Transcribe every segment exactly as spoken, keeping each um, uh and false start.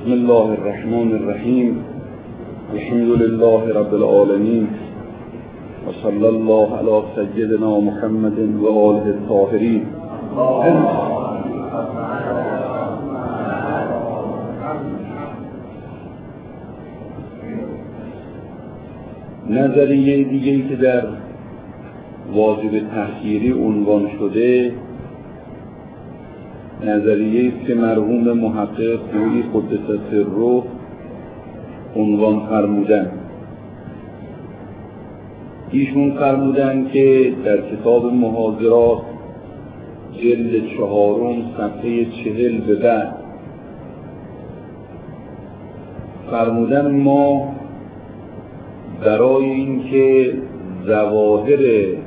بسم الله الرحمن الرحیم. الحمد لله رب العالمین و صلی الله علی سیدنا محمد و آله الطاهرین. نظریه دیگه‌ای که در واجب تحصیلی عنوان شده نظریه است که مرحوم محقق خویی قدس سره عنوان فرمودند. ایشون فرمودند که در کتاب محاضرات جلد چهارم صفحه چهل به بعد فرمودند ما برای اینکه ظواهر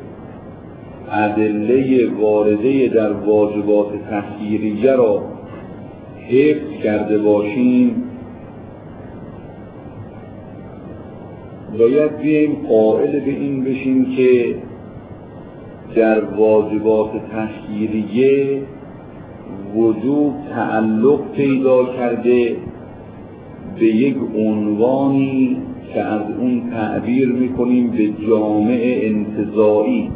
ادله وارده در واجبات تحصیلیه را حفظ کرده باشیم باید بیاییم قائل به این بشیم که در واجبات تحصیلیه وجوب تعلق پیدا کرده به یک عنوانی که از اون تعبیر میکنیم به جامع انتزاعی،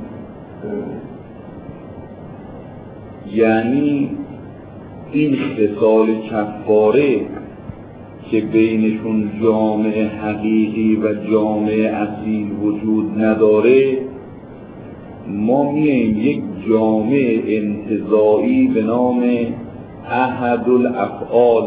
یعنی این خصال کفاره که بینشون جامع حقیقی و جامع اصیل وجود نداره، ما میاییم یک جامع انتزاعی به نام احد الافعال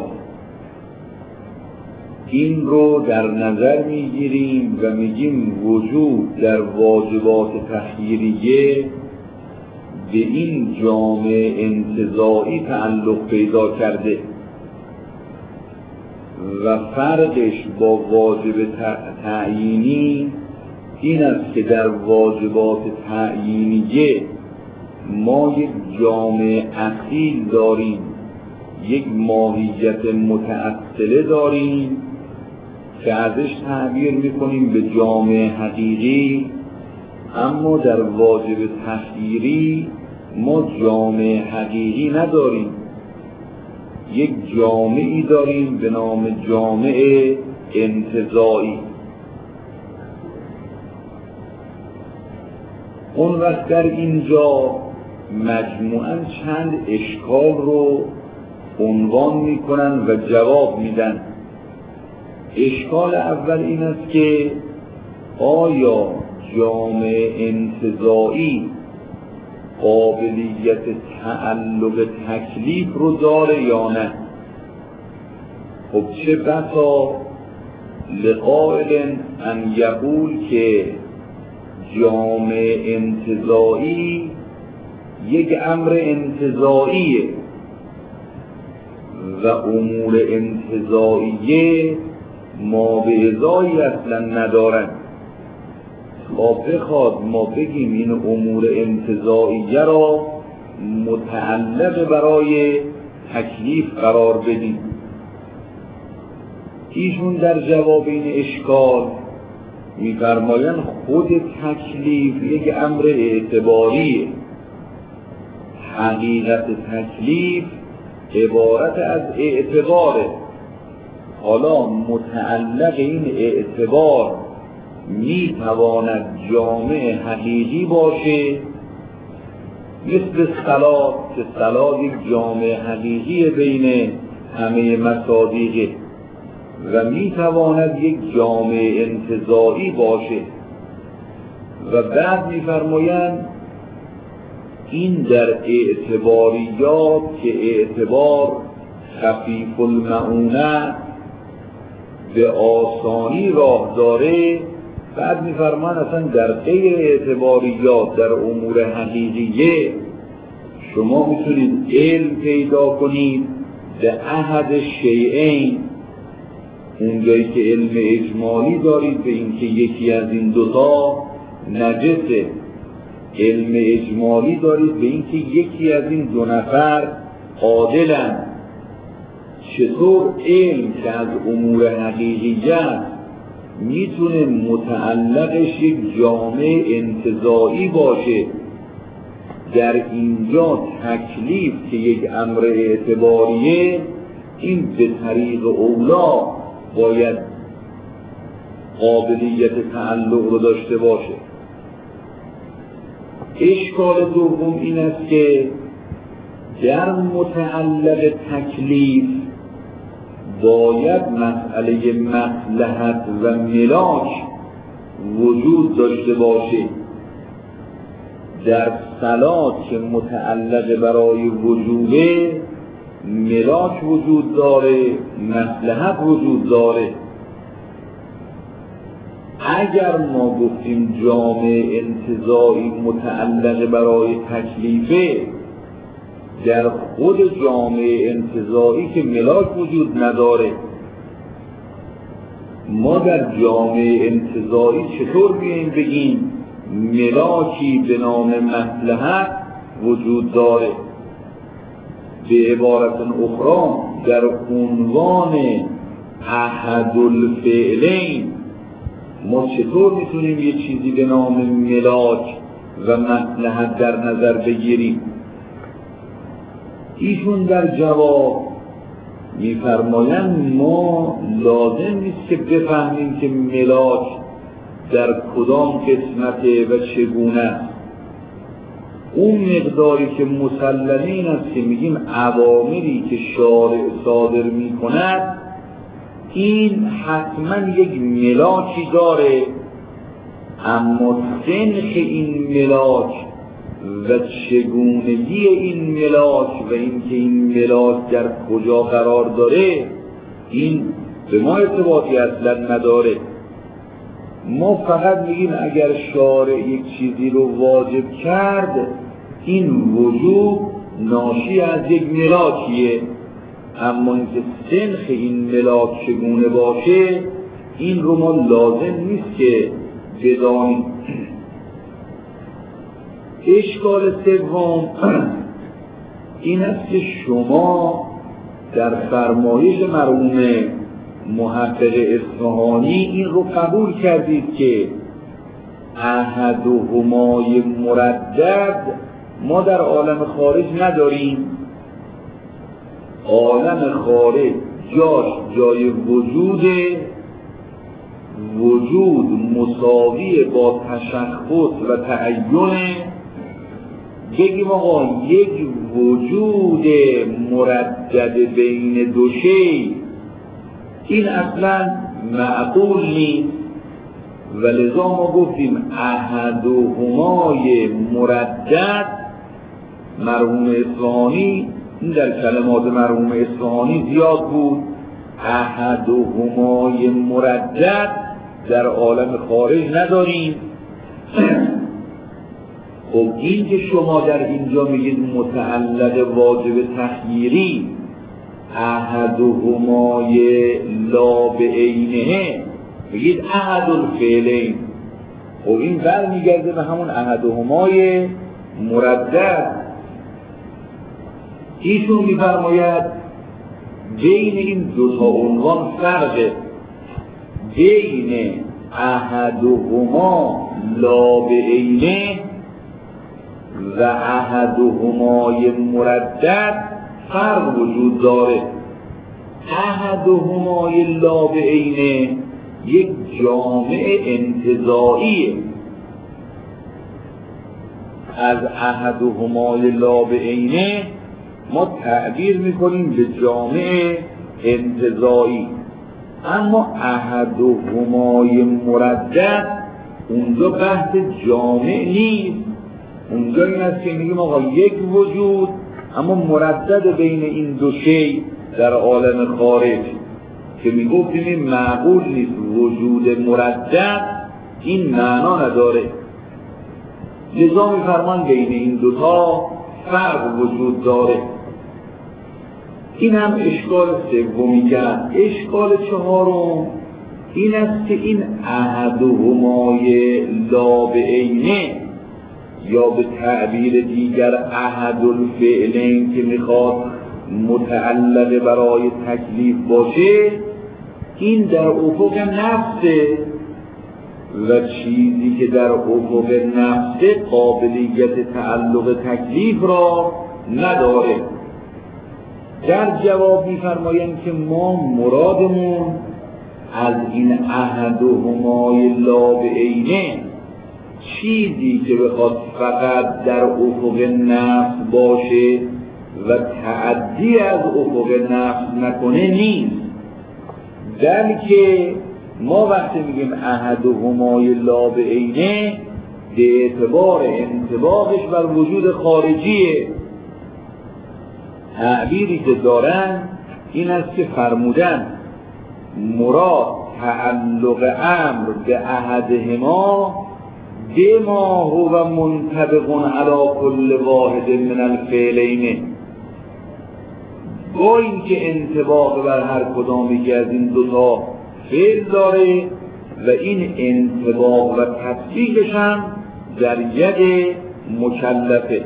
این رو در نظر میگیریم و میگیم وجود در واجبات تحصیلیه به این جامع انتزاعی تعلق پیدا کرده و فرقش با واجب تعیینی این است که در واجبات تعیینیه ما یک جامع اصیل داریم، یک ماهیت متأصله داریم که ازش تعبیر میکنیم به جامع حقیقی، اما در واجب تحصیلی ما جامع حقیقی نداریم، یک جامعی داریم به نام جامع انتزاعی. اون وقت در اینجا مجموعاً چند اشکال رو عنوان میکنن و جواب میدن. اشکال اول این است که آیا جامع انتزاعی قابلیت تعلق تکلیف رو داره یا نه؟ خب چه بسا لقائل ان یقول که جامع انتزاعی یک امر انتزاعیه و امور انتزاعیه ما به ازایی اصلا ندارن. ما بخواد ما بگیم این امور انتزاعیه را متعلق برای تکلیف قرار بدیم. ایشون در جواب این اشکال می‌فرمایند خود تکلیف یک امر اعتباریه. حقیقت تکلیف عبارت از اعتباره. حالا متعلق این اعتبار میتواند جامع حقیقی باشه، مثل صلات که صلات یک جامع حقیقی بین همه مصادیقه، و میتواند یک جامع انتزاعی باشه. و بعد میفرمایند این در اعتباریات که اعتبار خفیف المعونه به آسانی راه داره، بعد میفرمان اصلا در غیر اعتباریات در امور حقیقیه شما میتونید علم پیدا کنید به احد شیئین، اونجایی که علم اجمالی دارید به اینکه یکی از این دوتا نجسه، علم اجمالی دارید به اینکه یکی از این دو نفر عادلن. چطور علم که از امور حقیقیت میتونه متعلقش یک جامع انتزاعی باشه؟ در اینجا تکلیف که یک امر اعتباریه این به طریق اولا باید قابلیت تعلق رو داشته باشه. اشکال دوم این است که در متعلق تکلیف باید مسئله مصلحت و ملاک وجود داشته باشه. در صلات که متعلق برای وجوبه ملاک وجود داره، مصلحت وجود داره. اگر ما گفتیم جامع انتزاعی متعلق برای تکلیفه، در خود جامع انتزاعی که ملاک وجود نداره، ما در جامع انتزاعی چطور بیاییم بگیم ملاکی به نام مصلحت وجود داره؟ به عبارت اخرى در عنوان احد الفعلین ما چطور میتونیم یه چیزی به نام ملاک و مصلحت در نظر بگیریم؟ ایشون در جواب میفرمایند ما لازم نیست که بفهمیم که ملاک در کدام قسمته و چگونه است. اون مقداری که مسلمه این است که میگیم اوامری که شارع صادر میکند این حتما یک ملاکی داره، اما سنخ این ملاک و چگونگی این ملاک و اینکه این ملاک در کجا قرار داره این به ما ارتباطی اصلا نداره. ما فقط میگیم اگر شارع یک چیزی رو واجب کرد این وجوب ناشی از یک ملاکیه، اما اینکه سنخ این ملاک چگونه باشه این رو ما لازم نیست که بدانیم. اشکال سوم این است که شما در فرمایش مرحوم محقق اصفهانی این رو قبول کردید که احدهمای مردد ما در عالم خارج نداریم. عالم خارج جاش جای وجود، وجود مساوی با تشخص و تعین. بگیم آقا یک وجود مردد بین دو شی این اصلا معقول نیست، و لذا ما گفتیم احدهمای مردد. مرحوم اصفهانی این در کلمات مرحوم اصفهانی زیاد بود. احدهمای مردد در عالم خارج نداریم. خب این که شما در اینجا میگید متعلق واجب تخییری احدهمای لا به عینه میگید احد الفعلین، خب این بر میگرده به همون احدهمای مردد. ایشون میفرماید بین این دو تا عنوان فرقه، بین احدهما لا به عینه و احدهمای مردد فرق وجود داره. احدهمای لا به عینه یک جامع انتزاعیه. از احدهمای لا به عینه ما تعبیر میکنیم به جامع انتزاعی، اما احدهمای مردد اونجا بحث جامع نیست. اونجا این است که میگیم آقا یک وجود اما مردد بین این دو شی در عالم خارج که میگفتیم این معقول نیست. وجود مردد این معنا نداره، لذا میفرمان بین این دوتا فرق وجود داره. این هم اشکال سومی کرد. اشکال چهارم این است که این احدهمای لا به عینه یا به تعبیر دیگر احد الفعلین که میخواد متعلق برای تکلیف باشه این در افق نفسه و چیزی که در افق نفسه قابلیت تعلق تکلیف را نداره. در جواب می‌فرمایند که ما مرادمون از این احد و همای لابعینه چیزی که بخواد فقط در افق نفس باشه و تعدی از افق نفس نکنه نیست، بلکه ما وقتی میگیم احد و همای لابعینه به اعتبار انطباقش بر وجود خارجیه. تعبیری که دارن این است که فرمودن مراد تعلق امر به احدهما بما هو منطبق علی کل واحد من الفعلین، با این که انطباق بر هر کدامی که از این دوتا فعل داره و این انطباق و تطبیقش هم در ید مکلفه.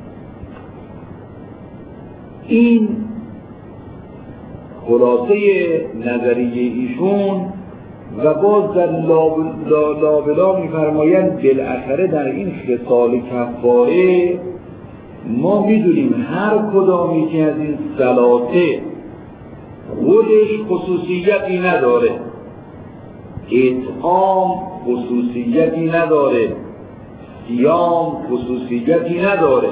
این خلاصه نظریه ایشون و باز در لابلا می‌فرمایند بالاخره در این خصال کفاره ما می‌دونیم هر کدامی که از این ثلاثه خودش خصوصیتی نداره، اطعام خصوصیتی نداره، صیام خصوصیتی نداره،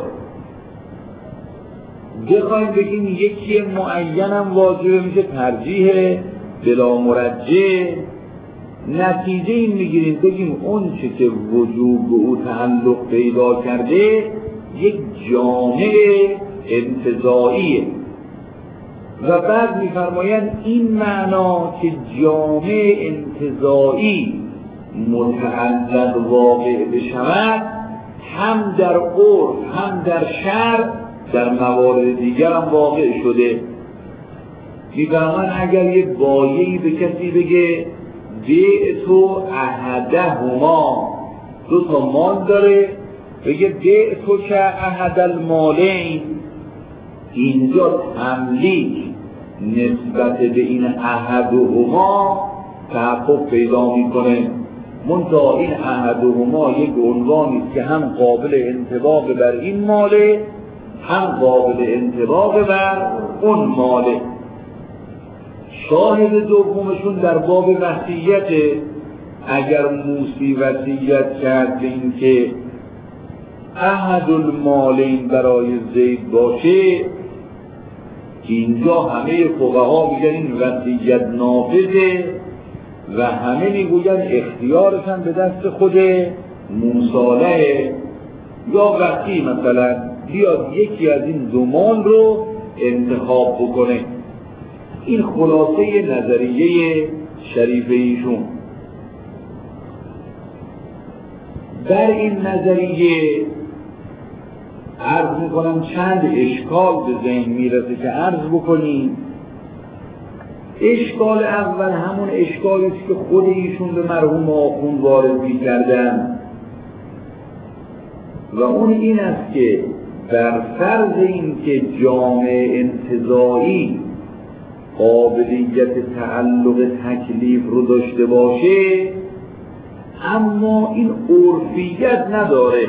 بخوایم بگیم یکی معینم واجبه میشه ترجیح بلا مرجح، نتیجه این میگیریم بگیم اون چه که وجوب به او تعلق پیدا کرده یک جامع انتزاعیه و بعد میفرمایند این معنا که جامع انتزاعی متعلق واقع بشود هم در عرف هم در شرع در موارد دیگر هم واقع شده. میفرمایند اگر یک بایعی به کسی بگه بیعتو احدهما، دو تا مال داره، بگه بیعتو که احد المالین، اینجا تملیک نسبت به این احدهما تحقق پیدا میکنه. منتها این احدهما یک عنوانی است که هم قابل انطباق بر این ماله هم قابل انطباق بر اون ماله. شاهد دومشون در باب وصیت، اگر موسی وصیت کرد به این که احد المالین برای زید باشه، اینجا همه فقها میگن این وصیت نافذه و همه میگوین اختیارشن به دست خود موصاله، یا وقتی مثلا بیاد یکی از این دو مال رو انتخاب بکنه. این خلاصه نظریه شریف ایشون. در این نظریه عرض میکنم چند اشکال به ذهن میرسه که عرض بکنیم. اشکال اول همون اشکالی است که خود ایشون به مرحوم آخوند وارد می‌کردن و اون این است که در فرض این که جامع انتزاعی قابلیت تعلق تکلیف رو داشته باشه اما این عرفیت نداره.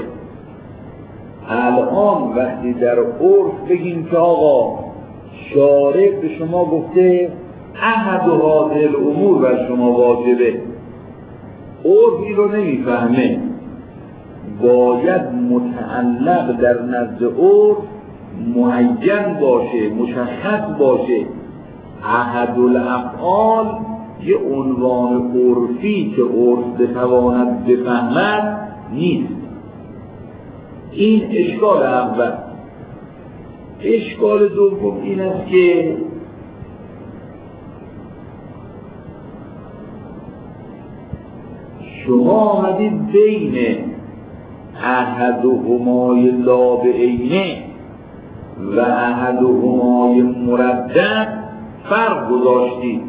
الان وقتی در عرف بگیم که آقا شارع به شما گفته احد و هذه الامور بر شما واجبه، عرفی رو نمیفهمه، باید متعلق در نزد عرف معین باشه، مشخص باشه. احد الافعال یه عنوان عرفی که عرف بتواند بفهمد نیست. این اشکال اول. اشکال دوم این است که شما آمدید بین احد و همای لابعینه و احد و همای مردد فرق گذاشتید.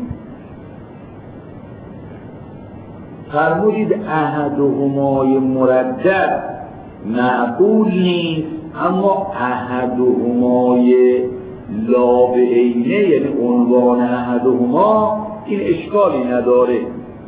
فرمودید احد و همای مردد معقول نیست، اما احد و همای لابعینه یعنی عنوان احد و هما این اشکالی نداره،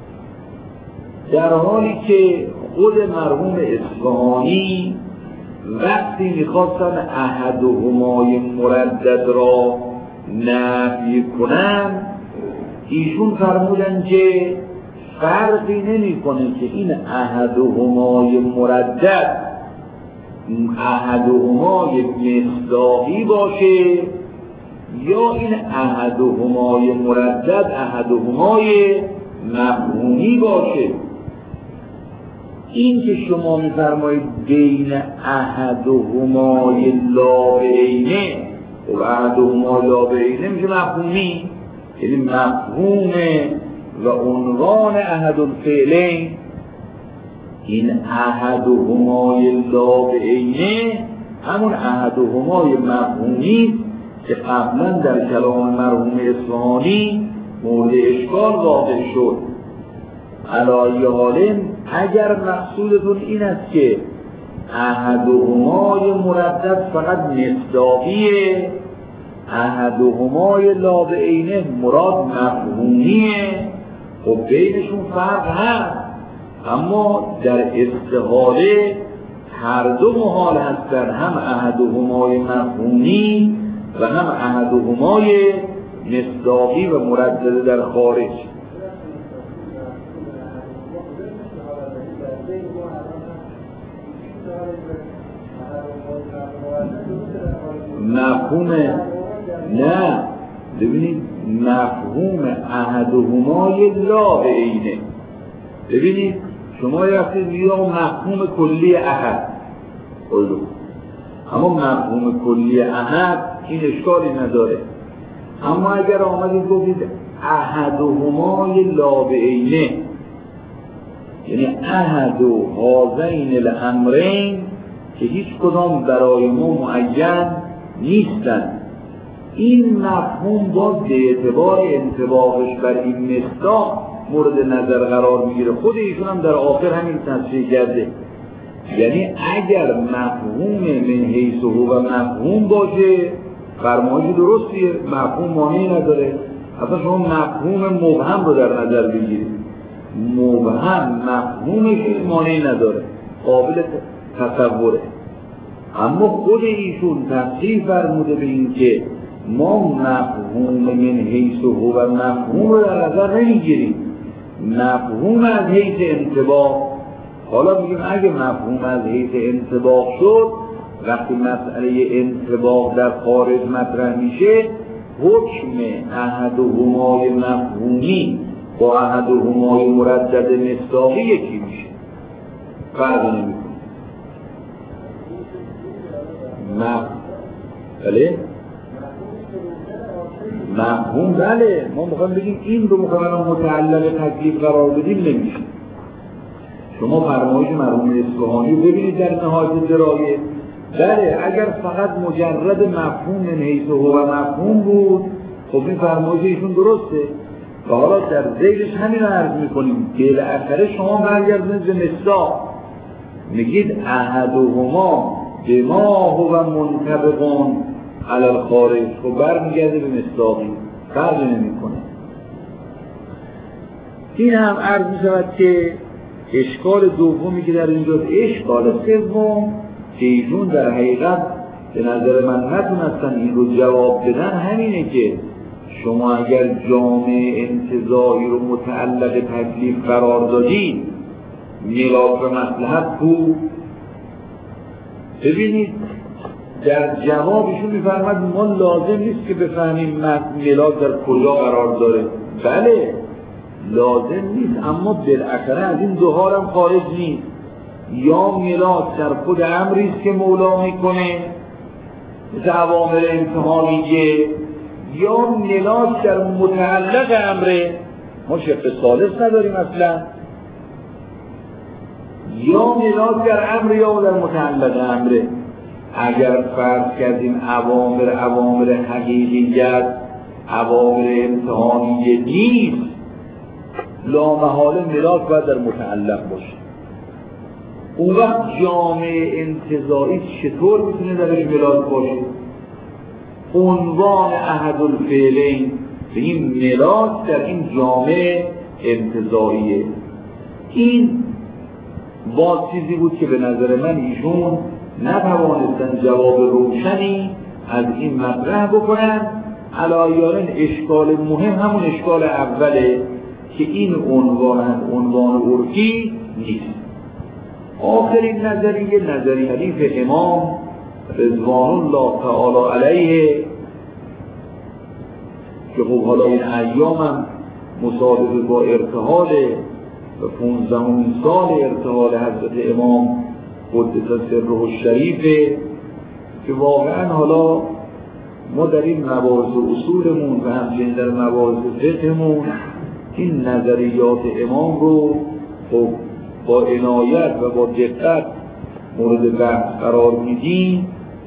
در حالی که خود مرحوم اصفهانی وقتی میخواستن احد و همای مردد را نفی کنن، ایشون فرمودن که فرقی نمی کنه که این احدهمای مردد احدهمای مصداقی باشه یا این احدهمای مردد احدهمای مفهومی باشه. این که شما میفرمایید بین احدهمای لا بینه و احدهمای لا بینه میشه مفهومی، یعنی مفهوم و عنوان احد الفعلین. این احدهمای لا بینه همون احدهمای مفهومی که قبلا در کلام مرحوم اصفهانی مورد اشکال واقع شد. علی حال اگر مقصودتون این است که احدهمای مردد فقط مصداقیه، احدهمای لا بعینه مراد مفهومیه، خب بینشون فرق هست، اما در استحاله هر دو محال هستن، هم احدهمای مفهومی و هم احدهمای مصداقی و مردد در خارج. مفهوم نه، ببینید مفهوم احدهمای لا بعینه. ببینید شما یافتید یا مفهوم کلی احد قلو، اما مفهوم کلی احد این اشکالی نداره. اما اگر آمدید گفتید احدهمای لا بعینه، یعنی احد و هذین الامرین که هیچ کدام برای ما معین نیستن، این مفهوم باز به اعتبار انطباقش بر این مصداق مورد نظر قرار میگیره. خود ایشون هم در آخر همین تصریح کرده، یعنی اگر مفهوم من حیث هو و مفهوم باشه فرمایش درستیه، مفهوم مانعی نداره. اصلا شما مفهوم مبهم رو در نظر بگیرید، مبهم مفهومش مانعی نداره، قابل تصوره. اما خود ایشون تصریح فرموده به این که ما مفهوم من حیث هو و مفهوم رو در نظر نمیگیریم، مفهوم از حیث انطباق. حالا میگیم اگه مفهوم از حیث انطباق شد، وقتی مسئله انطباق در خارج مطرح میشه، حکم احدهمای مفهومی با احدهمای مردد مصداقی یکی میشه، فرق نمیکنه. مفهوم بله مفهوم بله ما میخوایم بگیم این رو میخوایم متعلق تکلیف قرار بدیم نمیشه. شما فرمایش مرحوم اصفهانی رو ببینید در نهایت درایه. بله اگر فقط مجرد مفهوم من حیث هو و مفهوم بود، خب این فرمایش ایشون درسته و حالا در ذیلش همین رو عرض میکنیم که بالاخره شما برگردونید به مصداق، میگید احدهما بما هو منطبقون علی الخارج، خب برمیگرده به مصداقی، فرق نمیکنه. این هم عرض میشود که اشکال دومی که در اینجاست. اشکال سوم که ایشون در حقیقت به نظر من نتونستن این رو جواب بدن همینه که شما اگر جامع انتزاعی رو متعلق تکلیف قرار دادید، میراث مصلحت کو. ببینید در جوابشون میفرماد ما لازم نیست که بفهمیم میراث در کجا قرار داره. بله لازم نیست، اما بالاخره از این دو حال هم خارج نیست. یا میراث در خود امری است که مولا میکنه مثل اوامر امتحانیه، یا میراث در متعلق امره، ما شق ثالث نداریم اصلا، یا میراث در امر یا در متعلق امره. اگر فرض کردیم اوامر اوامر حقیقیت اوامر امتحانیه نیست، لامحاله میراث باید در متعلق باشه. اون وقت جامع انتزاعی چطور میتونه درش میراث باشه؟ عنوان احد الفعلین به این میراث در این جامع انتزاعیه. این باز چیزی بود که به نظر من ایشون نتوانستن جواب روشنی از این مطرح بکنن علایان اشکال مهم همون اشکال اوله که این عنوان عنوان عرفی نیست. آخرین نظریه نظریه حدیث امام رضوان الله تعالی علیه که خب حالا این ایام هم مصادفه با ارتحال و پونزدهمین سال ارتحال حضرت امام قدس سره الشریفه که واقعا حالا ما در این مباحث اصولمون و همچنین در مباحث فقهمون این نظریات امام رو خب با عنایت و با دقت مورد بحث قرار میدیم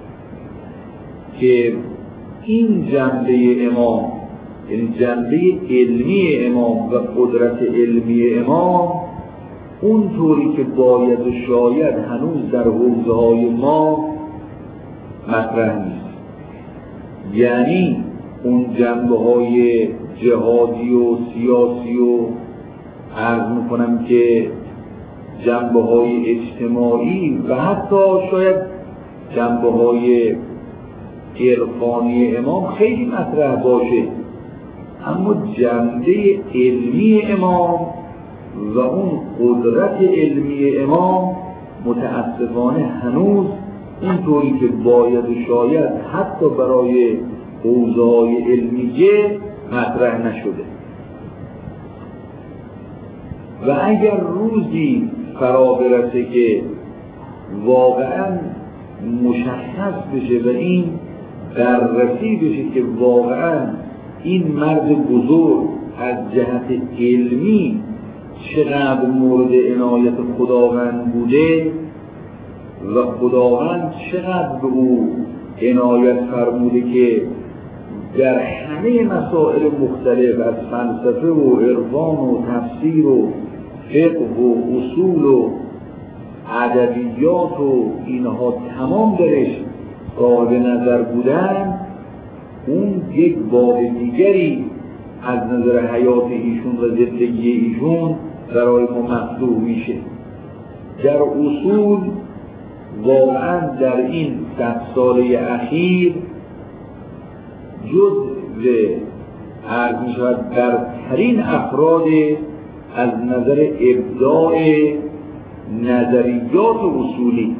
که این جنبه امام، یعنی جنبه علمی امام و قدرت علمی امام اونطوری که باید و شاید هنوز در حوزه‌های ما مطرح نیست. یعنی اون جنبه های جهادی و سیاسی و عرض میکنم که جنبه های اجتماعی و حتی شاید جنبه های عرفانی امام خیلی مطرح باشه، اما جنبه علمی امام و اون قدرت علمی امام متاسفانه هنوز اونطوری که باید و شاید حتی برای حوزه‌های علمیه مطرح نشده. و اگر روزی فرا برسه که واقعا مشخص بشه و این بررسی بشه که واقعا این مرد بزرگ از جهت علمی چقدر مورد عنایت خداوند بوده و خداوند چقدر به او عنایت فرموده که در همه مسائل مختلف از فلسفه و عرفان و تفسیر و فقه و اصول و ادبیات و اینها تمام درش صاحب نظر بودن، اون یک باب دیگری از نظر حیات ایشون و زندگی ایشون برای ما مفتوح میشه. در اصول واقعا در این صد ساله اخیر جزء عرض می شود برترین افراد از نظر ابداع نظریات اصولی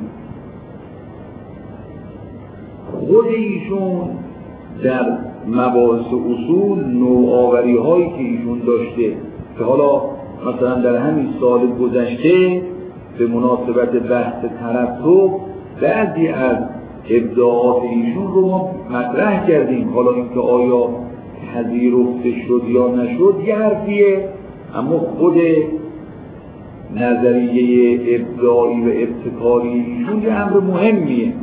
خود ایشون در مباحث اصول نوآوری هایی که ایشون داشته که حالا مثلا در همین سال گذشته به مناسبت بحث ترتب بعضی از ابداعات ایشون رو ما مطرح کردیم. حالا اینکه آیا پذیرفته شد یا نشد یه حرفیه، اما خود نظریه ابداعی و ابتکاری ایشون یه امر مهمیه.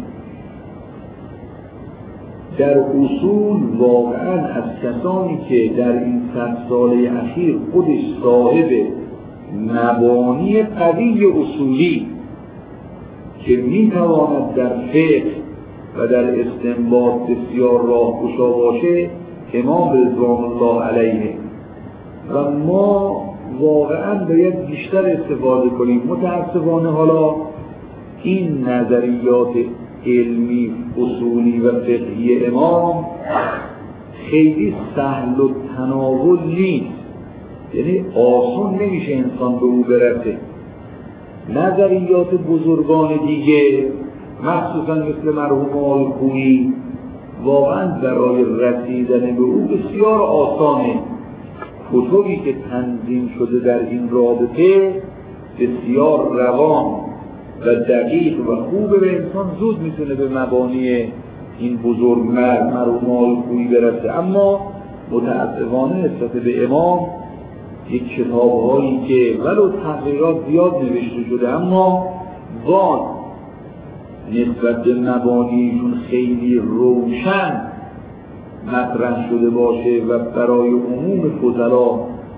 در اصول واقعا از کسانی که در این صد ساله اخیر خودش صاحب مبانی قوی اصولی که میتواند در فقه و در استنباط بسیار راهگشا باشه امام رضوان الله علیه و ما واقعا باید بیشتر استفاده کنیم. متاسفانه حالا این نظریات علمی اصولی و فقهی امام خیلی سهل و تناول نیست، یعنی آسان نمیشه انسان به او برسه. نظریات بزرگان دیگه مخصوصا مثل مرحوم آلخویی واقعا برای رسیدن به او بسیار آسانه. کتبی که تنظیم شده در این رابطه بسیار روان و دقیق و خوبه و انسان زود میتونه به مبانی این بزرگ مرد مرحوم آلخویی برسه. اما متاسفانه نسبت به امام یک کتاب هایی که ولو تحقیقات زیاد نوشته شده اما باز نسبت به مبانیشون خیلی روشن مطرح شده باشه و برای عموم فضلا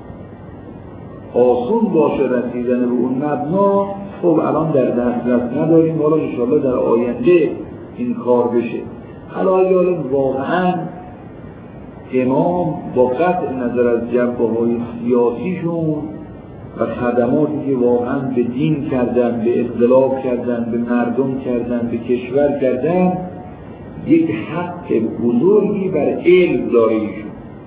آسون باشه رسیدن به اون مبنا، خب الان در دسترس نداریم. حالا انشاءالله در آینده این کار بشه. حالا واقعا امام با قطع نظر از جنبه‌های سیاسیشون و خدماتی که واقعا به دین کردن، به انقلاب کردن، به مردم کردن، به کشور کردن، یک حق بزرگی بر علم داره ایشون.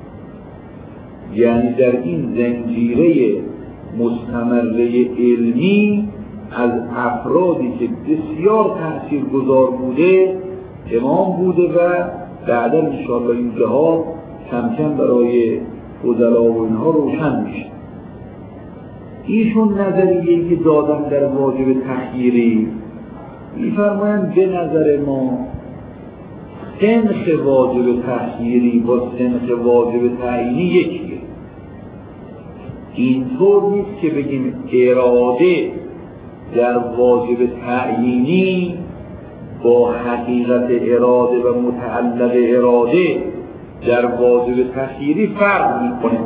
یعنی در این زنجیره مستمره علمی از افرادی که بسیار تأثیرگذار بوده امام بوده و بعدا انشاءالله این جهات کم کم برای فضلا و اینها روشن میشه. ایشون نظریه‌ای که دادن در واجب تخییری می‌فرمایند به نظر ما سنخ واجب تخییری با سنخ واجب تعیینی یکیه. اینطور نیست که بگیم اراده در واجب تعیینی با حقیقت اراده و متعلق اراده در واجب تخییری فرق میکنه.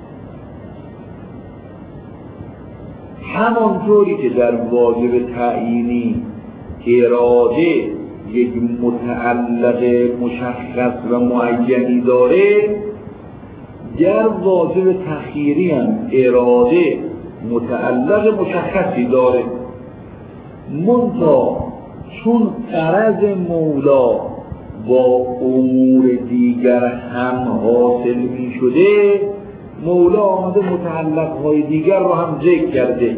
همانطوری که در واجب تعیینی اراده یک متعلق مشخص و معینی داره، در واجب تخییری هم اراده متعلق مشخصی داره. منتها چون غرض مولا با امور دیگر هم حاصل می شده، مولا آمده متعلقهای دیگر رو هم ذکر کرده.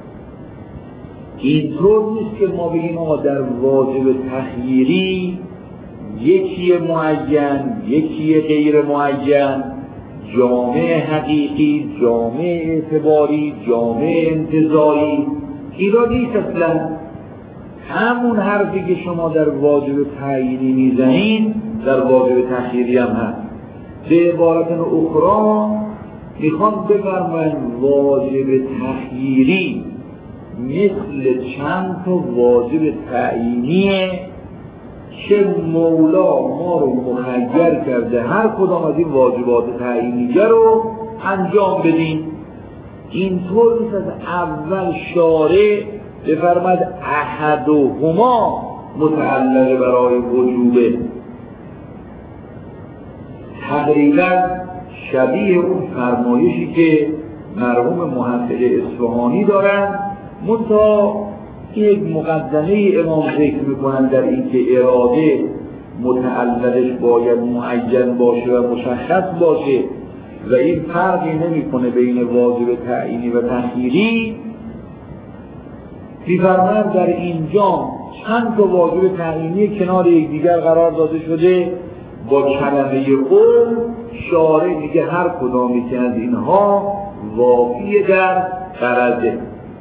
اینطور نیست که ما بگیم آقا در واجب تخییری یکی معین یکی غیر معین، جامع حقیقی، جامع اعتباری، جامع انتظاری، ایراد نیست اصلا. همون حرفی که شما در واجب تعیینی میزنین در واجب تخییری هم هست. به عبارت اخرى میخوان بفرمایند واجب تخییری مثل چند تا واجب تعیینیه که مولا ما رو مخیر کرده هر کدام از این واجبات تعیینیه رو انجام بدیم. اینطور نیست از اول شارع بفرماید احدهما متعلق برای وجوبه. تقریبا شبیه اون فرمایشی که مرحوم محقق اصفهانی دارن، منتها یک مقدمه امام ذکر میکنن در این که اراده متعلقش باید معین باشه و مشخص باشه و این فرقی نمیکنه بین واجب تعیینی و تخییری. می‌فرمایند در اینجا چند تا واجب تعیینی کنار یکدیگر قرار داده شده، با کلمه قول شارع میگه هر کدامی که از اینها واقعی در غرضه.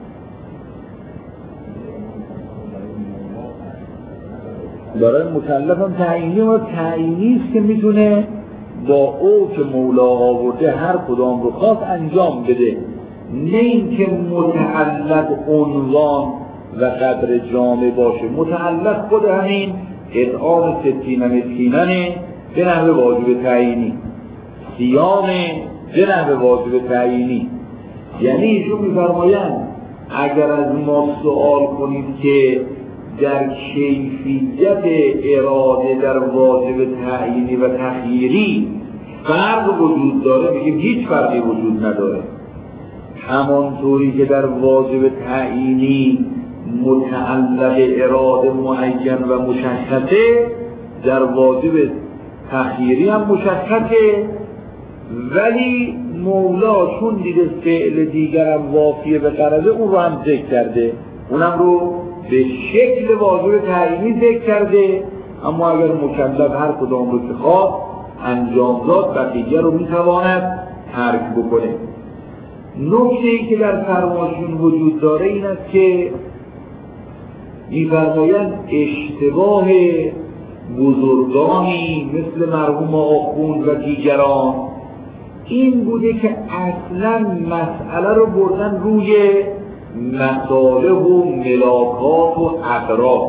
برای مکلف هم تعیینی و تعیینی است که میتونه با او که مولا آورده هر کدام رو خاص انجام بده، نه اینکه متعلق عنوان و قدر جامع باشه. متعلق خود همین اطعام ستین مسکینانه به نحو واجب تعیینی، صیام به نحو واجب تعیینی. یعنی ایشون می‌فرمایند اگر از ما سوال کنید که در کیفیت اراده در واجب تعیینی و تخییری فرق وجود داره، میگیم هیچ فرقی وجود نداره. همانطوری که در واجب تعیینی متعلق اراده معین و مشخصه، در واجب تخییری هم مشخصه، ولی مولا چون دیده فعل دیگر هم وافیه به غرضه اون رو هم ذکر کرده، اونم رو به شکل واجب تعیینی ذکر کرده. اما اگر مکلف هر کدام رو که خواست انجام داد بقیه رو میتواند ترک بکنه. نکته‌ای که در فرمایشون وجود داره این است که می‌فرمایند اشتباه بزرگانی مثل مرحوم آخوند و دیگران این بوده که اصلا مسئله رو بردن روی مصالح و ملاکات و اغراض.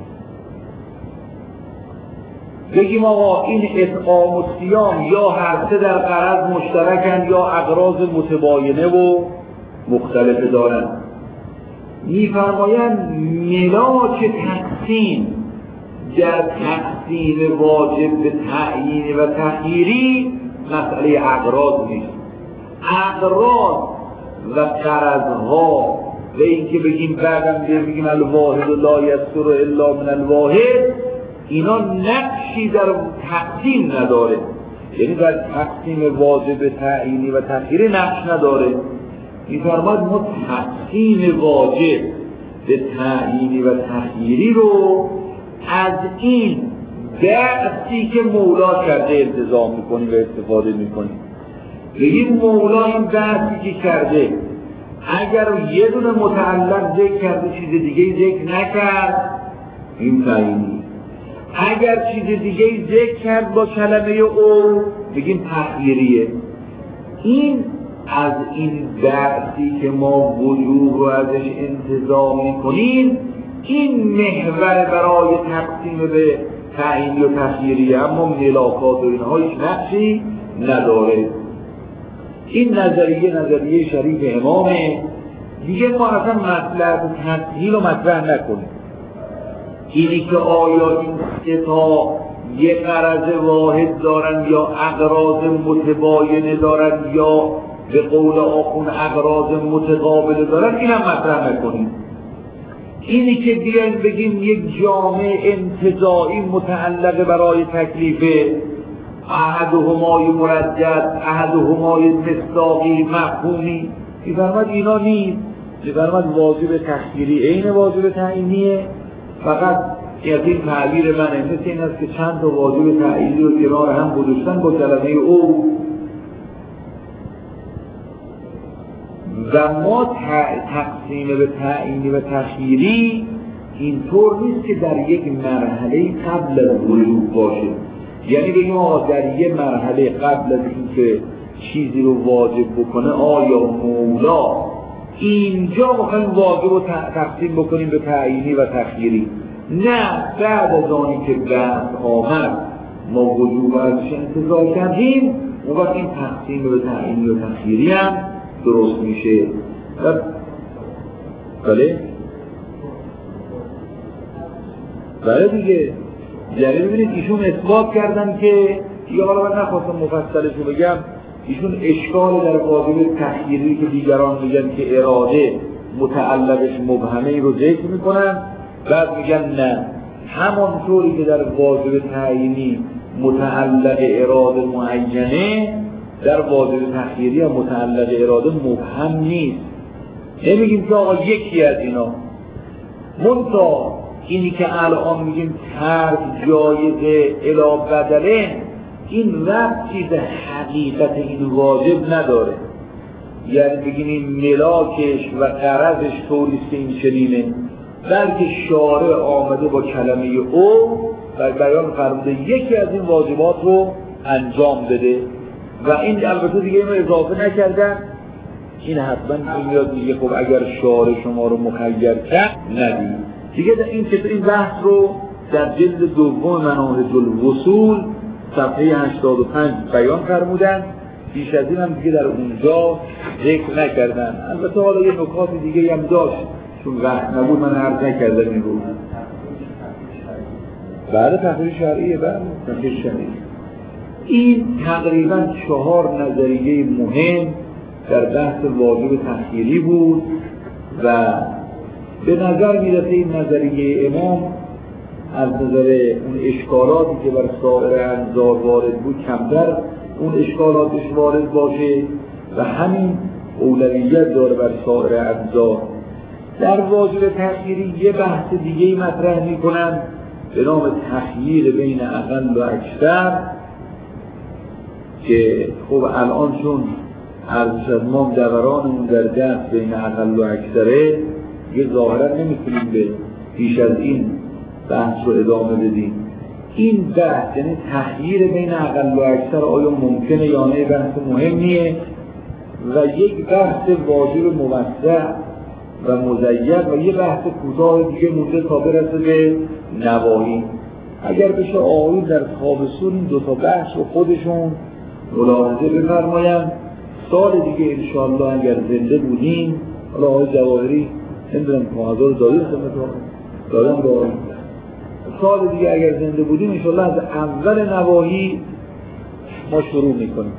بگیم آقا این اطعام و صیام یا هر سه در غرض مشترکن یا اغراض متباینه و مختلف دارن. میفرمایند ملاک تقسیم در تقسیم واجب به تعیین و تخییری مسئله اغراض نیست. اغراض و غرضها و این که بگیم بعدم بگیم الواحد لا یستر الا من الواحد، اینا نقشی در تقسیم نداره، یعنی در تقسیم واجب تعیینی و تخییری نقش نداره. می‌فرماید ما تقسیم واجب به تعیینی و تخییری رو از این درسی که مولا کرده التزام میکنیم و استفاده میکنیم. بگیم مولا این درسی که کرده اگر یه دونه متعلق ذکر کرده چیز دیگه ذکر نکرد این تعیینی، اگر چیز دیگه ذکر کرد با کلمه او بگیم تخییریه. این از این درسی که ما وجوه رو ازش انتظار میکنیم این محور برای تقسیم به تعیینی و تخییریه، اما ملاکات و اینها هیچ نقشی نداره. این نظریه نظریه شریف امامه دیگه. ما اصلا مطلب تسهیل و مطرح نکنیم. اینی که آیا این سه تا یک غرض واحد دارن یا اغراض متباینه دارن یا به قول آخون اغراض متقابله دارن، این هم مطرح نکنیم. اینی که بیایم بگیم یک جامع انتزاعی متعلق برای تکلیف احدهمای مردد احدهمای مصداقی مفهومی، می‌فرماید اینا نیست. می‌فرماید واجب تخییری عین واجب تعیینیه، فقط از این تعبیر منه مثل این است که چند تا واجب تعیینی رو کنار هم گذاشتن با کلمه او و ما تقسیم به تعیینی و تخییری اینطور نیست که در یک مرحله قبل از وجود باشه. یعنی بگیم آقا در یک مرحله قبل از اینکه چیزی رو واجب بکنه آیا مولا اینجا میخوایم واجب رو تقسیم بکنیم به تعیینی و تخییری؟ نه، بعد از آنی که بحث آمد ما وجوب ازش انتظار کردیم اون وقت این تقسیم به تعیینی و تخییری هم درست میشه. بله؟ بله دیگه. یعنی ببینید ایشون اثبات کردن که یا حالا من نخواستم مفصلشو بگم، ایشون اشکال در واجب تخییری که دیگران میگن که اراده متعلقش مبهمه رو ذکر میکنن، بعد میگن نه، همانطوری که در واجب تعیینی متعلق اراده معینه در واجب تخییری هم متعلق اراده مبهم نیست. نمیگیم که آقا یکی از اینا منطقه اینی که الان میگیم ترک جایزه الا بدله، این ربطی به حقیقت این واجب نداره. یعنی بگیم این ملاکش و غرضش طوریست که این چنینه، بلکه شارع آمده با کلمه او و بیان فرموده یکی از این واجبات رو انجام بده و این البته دیگه اینو اضافه نکردن. این حتما میاد میگه خب اگر شارع شما رو مخیر کرد ندید دیگه. در این که این بحث رو در جلد دوم مناهج الوصول صفحه هشتاد و پنج بیان فرمودن، بیش از این هم دیگه در اونجا ذکر نکردن. البته حالا یه نکات دیگه هم داشت چون وقت نبود من عرض نکردم این رو. بعد تحقیق شرعیه بعد تحقیق شرعیه. این تقریبا چهار نظریه مهم در بحث واجب تخییری بود و به نظر میرسه این نظریه امام از نظر اون اشکالاتی که بر سایر انظار وارد بود کمتر اون اشکالاتش وارد باشه و همین اولویت داره بر سایر انظار. در واجب تخییری یه بحث دیگه مطرح میکنن به نام تخییر بین اقل و اکثر که خب الان چون عرض ما دورانمون در دست بین اقل و اکثره یه ظاهرا نمیتونیم به پیش از این بحث رو ادامه بدیم. این بحث یعنی تخییر بین اقل و اکثر آیا ممکنه یا نه بحث مهمیه و یک بحث واجب موسع و مزید و یه بحث کوتاه دیگه مونده تا برسه به نواهی. اگر بشه آقایون در تابستون این دو تا بحث رو خودشون ملاحظه بفرمایند، سال دیگه انشاءالله اگر زنده بودیم، حالا آقای جواهری نمیدونم کمازا رو دارید خدمتتون دارم با سال دیگه اگر زنده بودیم انشاءالله از اول نواهی ما شروع میکنیم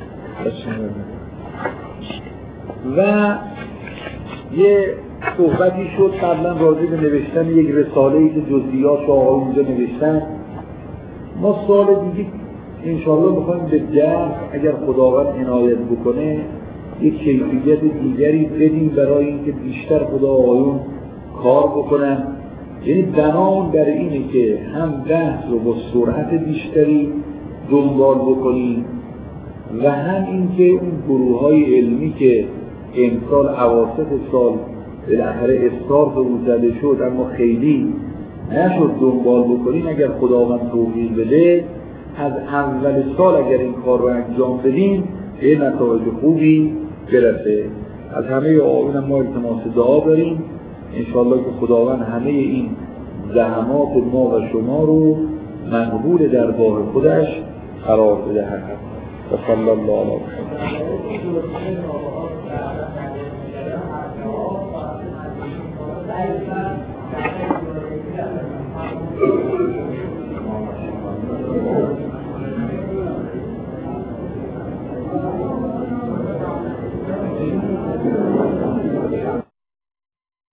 و یه صحبتی شد قبلا راجع به نوشتن یک رساله‌ای که جزئیات رو آقای اونجا نوشتن ما سال دیگه انشاءالله میخوایم به درس اگر خداوند عنایت بکنه یک کیفیت دیگری بدیم برای اینکه بیشتر خدا آقایون کار بکنن. یعنی بنام بر اینه که هم بحث رو با سرعت بیشتری دنبال بکنیم و هم اینکه اون گروه های علمی که امسال اواسط سال بالاخره استارت رو زده شد اما خیلی نشد دنبال بکنیم، اگر خداوند توفیق بده از اول سال اگر این کار رو انجام بدیم به نتایج خوبی برسه. از همه آقایون ما التماس دعا داریم انشاءالله که خداوند همه این زحمات ما و شما رو مقبول درگاه خودش قرار بدهد. و صلی الله علیه و سلم.